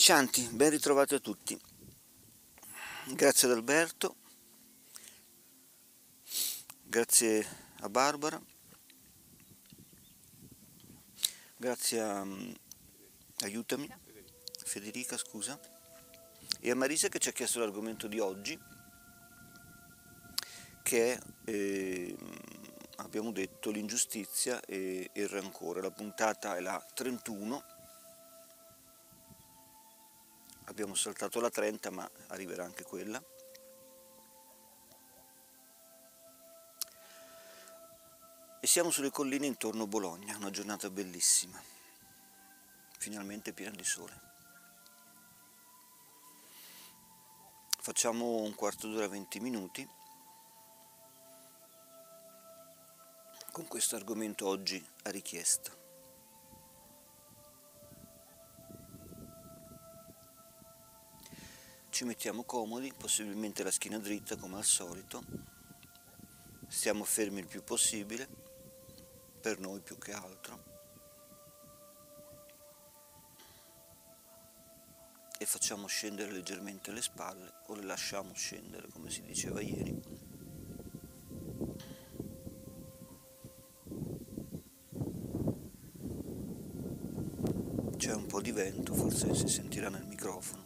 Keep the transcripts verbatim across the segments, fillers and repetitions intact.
Cianti, ben ritrovati a tutti. Grazie ad Alberto, grazie a Barbara, grazie a um, aiutami, Federica, scusa, e a Marisa che ci ha chiesto l'argomento di oggi, che è, eh, abbiamo detto, l'ingiustizia e il rancore. La puntata è la trentuno. Abbiamo saltato la trenta, ma arriverà anche quella. E siamo sulle colline intorno a Bologna, una giornata bellissima, finalmente piena di sole. Facciamo un quarto d'ora, venti minuti, con questo argomento oggi a richiesta. Ci mettiamo comodi, possibilmente la schiena dritta come al solito, stiamo fermi il più possibile, per noi più che altro, e facciamo scendere leggermente le spalle, o le lasciamo scendere come si diceva ieri. C'è un po' di vento, forse si sentirà nel microfono.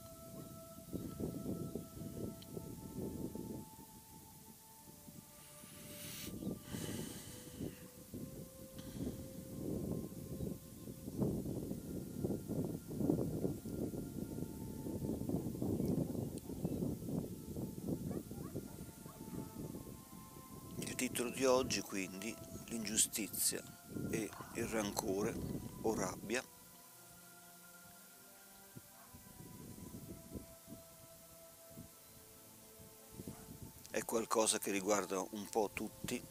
Il titolo di oggi, quindi, l'ingiustizia e il rancore o rabbia. È qualcosa che riguarda un po' tutti,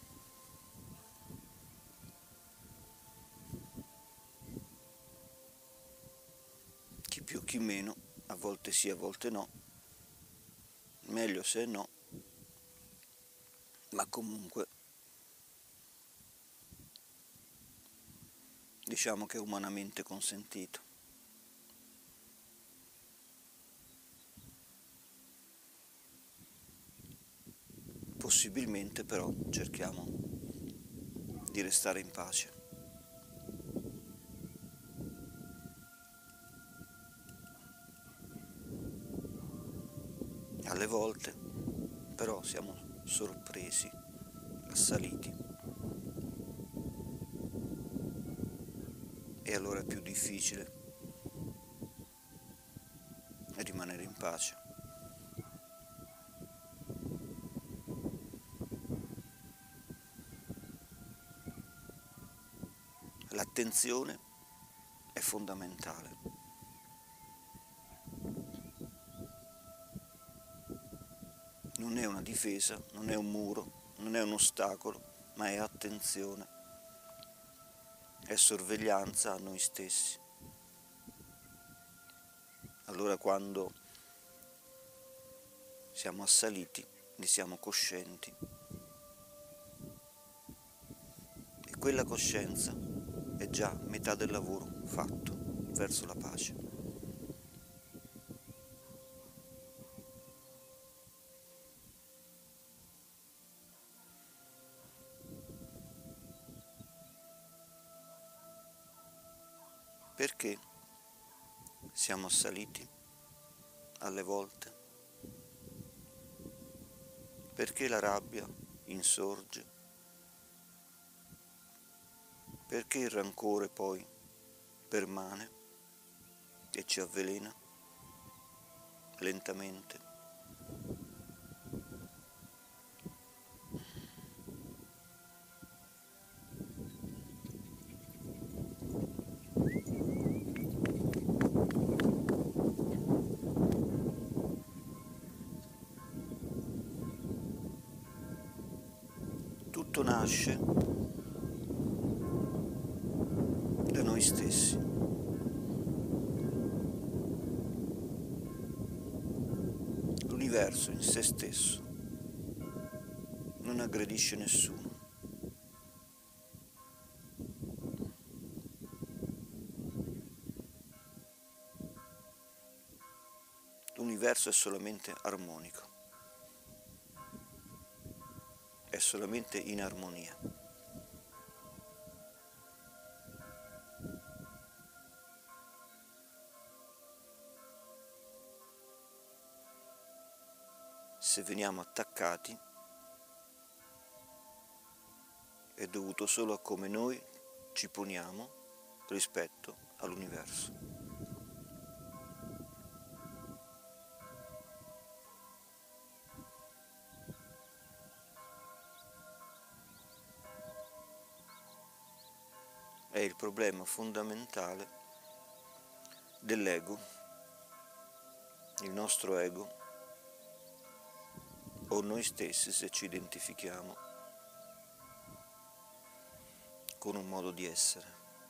chi più chi meno, a volte sì, a volte no, meglio se no, ma comunque diciamo che è umanamente consentito. Possibilmente però cerchiamo di restare in pace. Alle volte però siamo sorpresi, assaliti, e allora è più difficile rimanere in pace. L'attenzione è fondamentale. Non è una difesa, non è un muro, non è un ostacolo, ma è attenzione, è sorveglianza a noi stessi. Allora quando siamo assaliti, ne siamo coscienti, e quella coscienza è già metà del lavoro fatto verso la pace. Perché siamo assaliti alle volte? Perché la rabbia insorge? Perché il rancore poi permane e ci avvelena lentamente? Tutto nasce da noi stessi. L'universo in se stesso non aggredisce nessuno. l'universo è solamente armonico, è solamente in armonia. Se veniamo attaccati è dovuto solo a come noi ci poniamo rispetto all'universo. È il problema fondamentale dell'ego, il nostro ego, o noi stessi se ci identifichiamo con un modo di essere.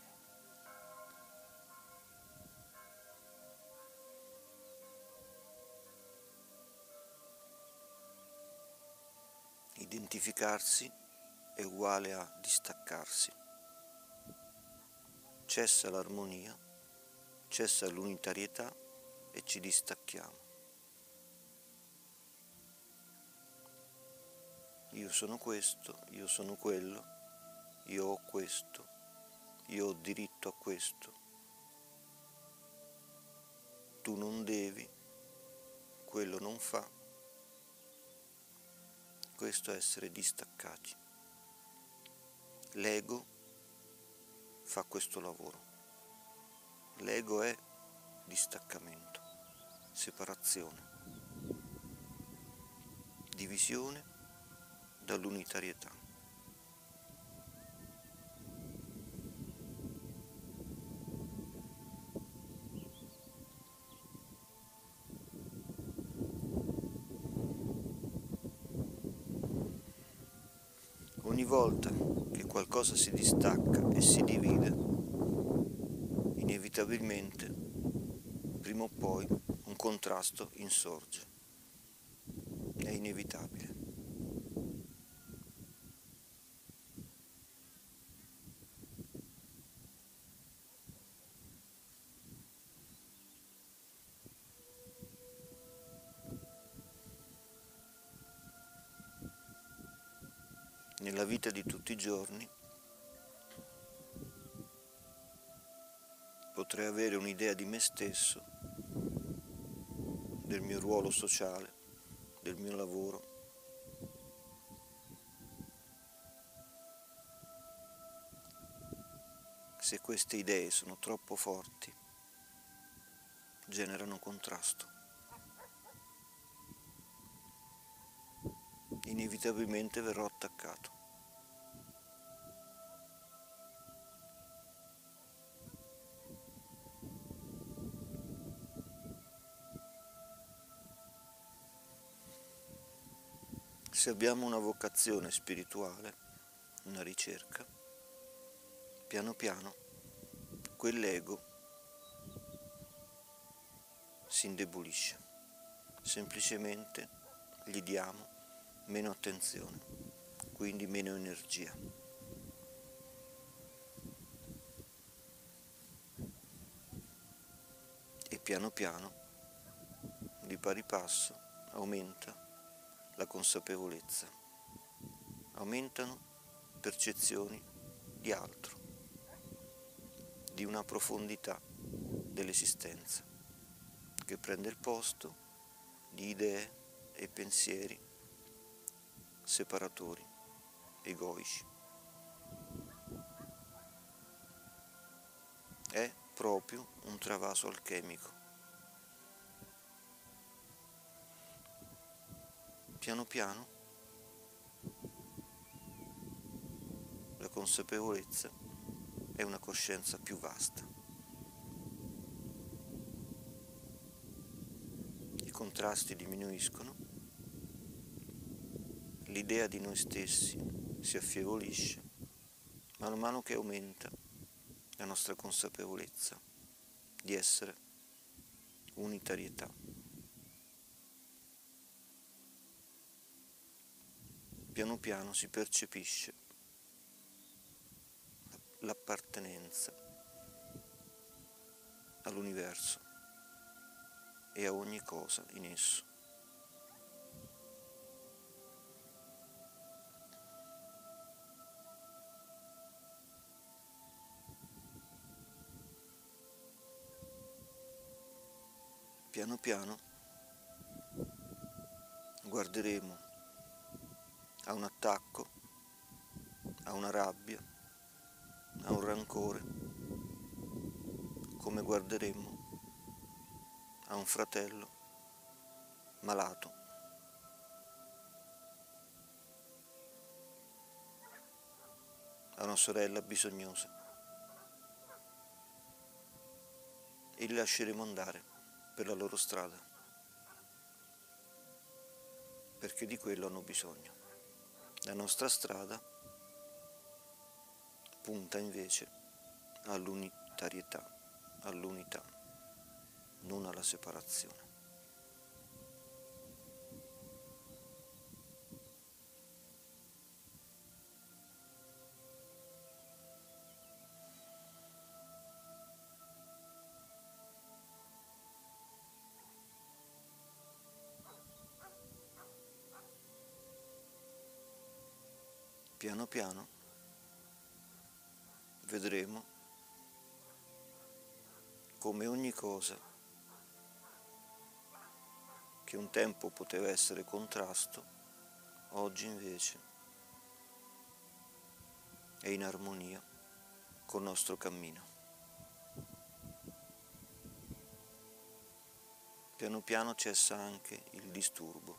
Identificarsi è uguale a distaccarsi. Cessa l'armonia, cessa l'unitarietà e ci distacchiamo. Io sono questo, io sono quello, io ho questo, io ho diritto a questo. Tu non devi, quello non fa. Questo è essere distaccati. L'ego fa questo lavoro. L'ego è distaccamento, separazione, divisione dall'unitarietà. Ogni volta che qualcosa si distacca e si divide, inevitabilmente, prima o poi, un contrasto insorge. È inevitabile. Nella vita di tutti i giorni potrei avere un'idea di me stesso, del mio ruolo sociale, del mio lavoro. Se queste idee sono troppo forti, generano contrasto. Inevitabilmente verrò attaccato. Se abbiamo una vocazione spirituale, una ricerca, piano piano quell'ego si indebolisce. Semplicemente gli diamo meno attenzione, quindi meno energia. E piano piano, di pari passo, aumenta la consapevolezza, aumentano percezioni di altro, di una profondità dell'esistenza che prende il posto di idee e pensieri separatori, egoici. È proprio un travaso alchemico. Piano piano la consapevolezza è una coscienza più vasta. I contrasti diminuiscono, l'idea di noi stessi si affievolisce, man mano che aumenta la nostra consapevolezza di essere unitarietà. Piano piano si percepisce l'appartenenza all'universo, e a ogni cosa in esso. Piano piano guarderemo a un attacco, a una rabbia, a un rancore, come guarderemo a un fratello malato, a una sorella bisognosa, e li lasceremo andare per la loro strada, perché di quello hanno bisogno. La nostra strada punta invece all'unitarietà, all'unità, non alla separazione. Piano piano vedremo come ogni cosa che un tempo poteva essere contrasto, oggi invece è in armonia col nostro cammino. Piano piano cessa anche il disturbo.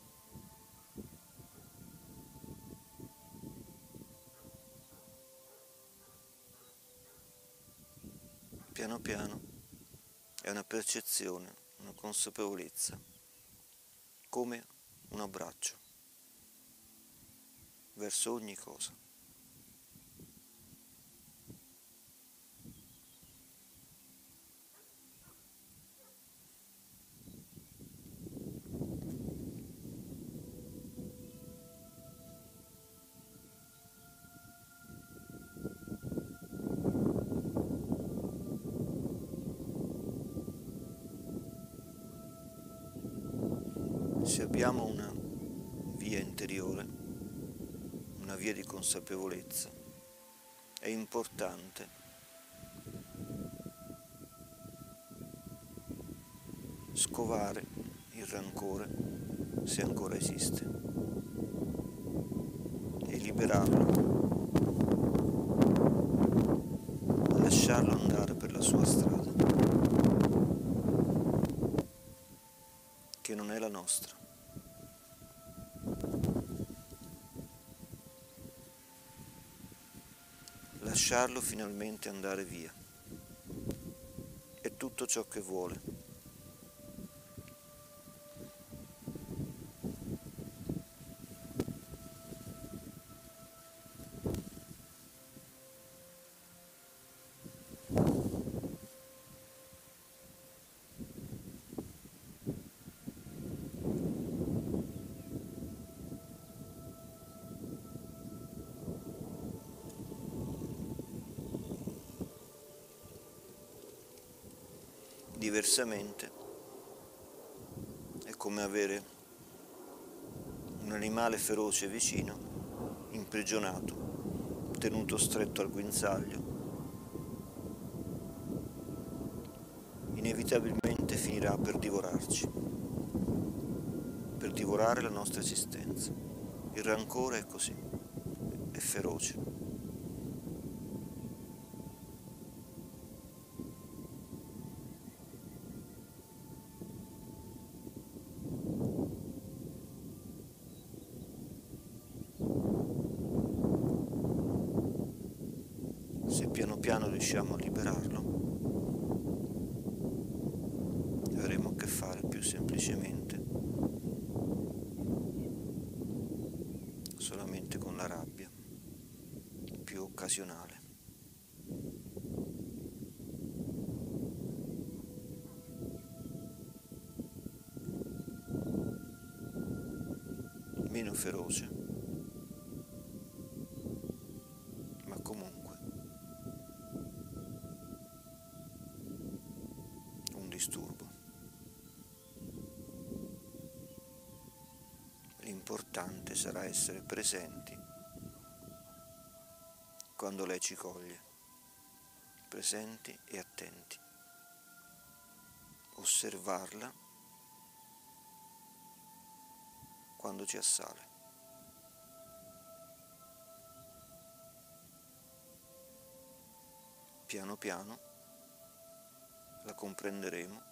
Piano piano è una percezione, una consapevolezza, come un abbraccio verso ogni cosa. Se abbiamo una via interiore, una via di consapevolezza, è importante scovare il rancore, se ancora esiste, e liberarlo, lasciarlo andare per la sua strada, che non è la nostra. Lasciarlo finalmente andare via. È tutto ciò che vuole. Diversamente è come avere un animale feroce vicino, imprigionato, tenuto stretto al guinzaglio. Inevitabilmente finirà per divorarci, per divorare la nostra esistenza. Il rancore è così, è feroce. Se piano piano riusciamo a liberarlo, avremo a che fare più semplicemente solamente con la rabbia, più occasionale. Meno feroce, ma comunque un disturbo. l'importante sarà essere presenti quando lei ci coglie, presenti e attenti, osservarla quando ci assale. Piano piano la comprenderemo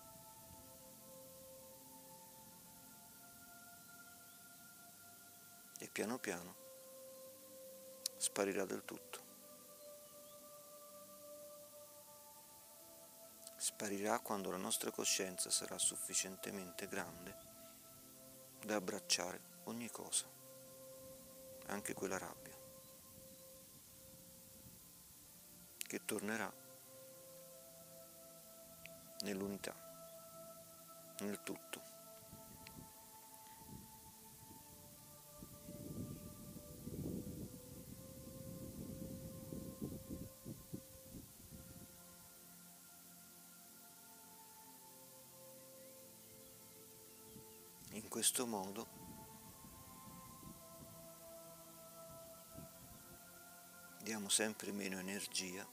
e piano piano sparirà del tutto. Sparirà quando la nostra coscienza sarà sufficientemente grande da abbracciare ogni cosa, anche quella rabbia, che tornerà nell'unità, nel tutto. In questo modo diamo sempre meno energia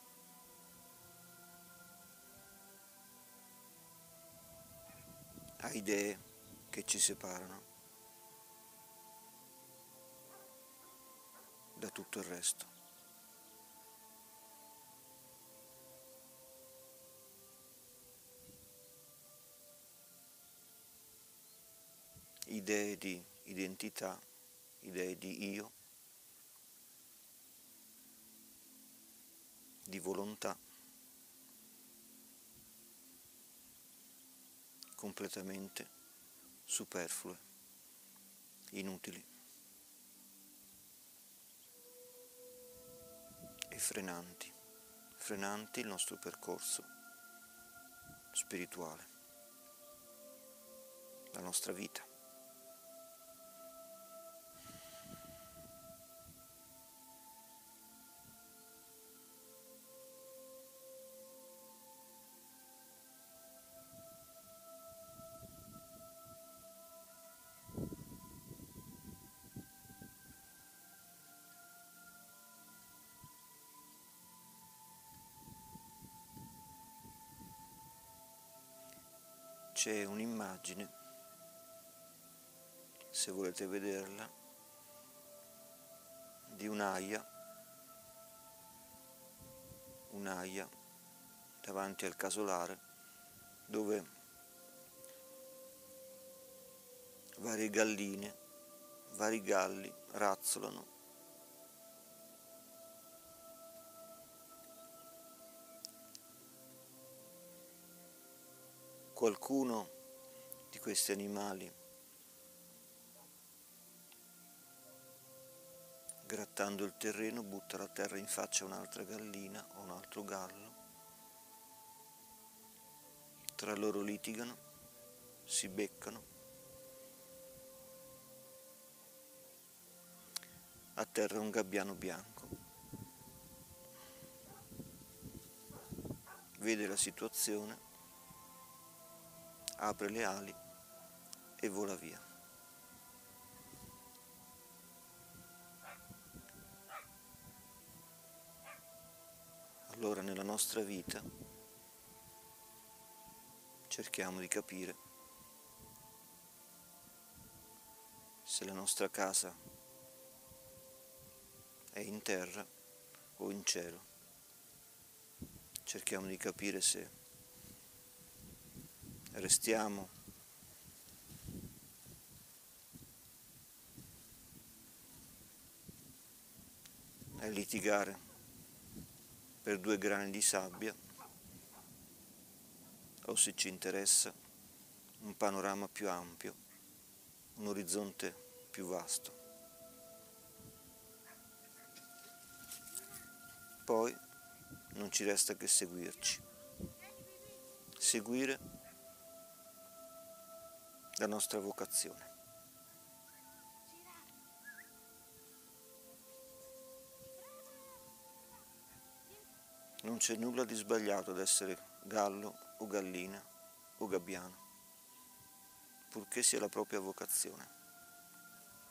a idee che ci separano da tutto il resto. Idee di identità, idee di io, di volontà, completamente superflue, inutili e frenanti, frenanti il nostro percorso spirituale, la nostra vita. C'è un'immagine, se volete vederla, di un'aia, un'aia davanti al casolare dove varie galline, vari galli razzolano. Qualcuno di questi animali, grattando il terreno, butta la terra in faccia a un'altra gallina o un altro gallo. Tra loro litigano, si beccano. A terra un gabbiano bianco. Vede la situazione, apre le ali e vola via. Allora nella nostra vita cerchiamo di capire se la nostra casa è in terra o in cielo. Cerchiamo di capire se restiamo a litigare per due grani di sabbia o se ci interessa un panorama più ampio, un orizzonte più vasto. Poi non ci resta che seguirci, seguire la nostra vocazione. Non c'è nulla di sbagliato ad essere gallo o gallina o gabbiano, purché sia la propria vocazione.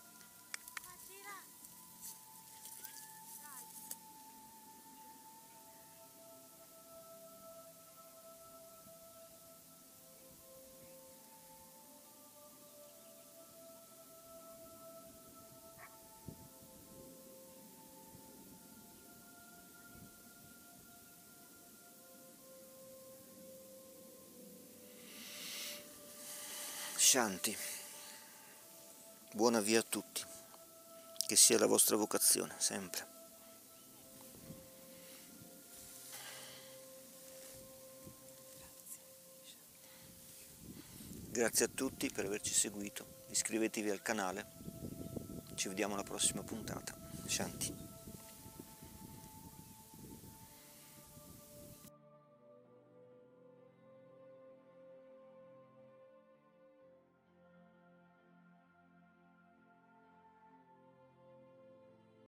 Shanti. Buona via a tutti. Che sia la vostra vocazione, sempre. Grazie a tutti per averci seguito. Iscrivetevi al canale. Ci vediamo alla prossima puntata. Shanti.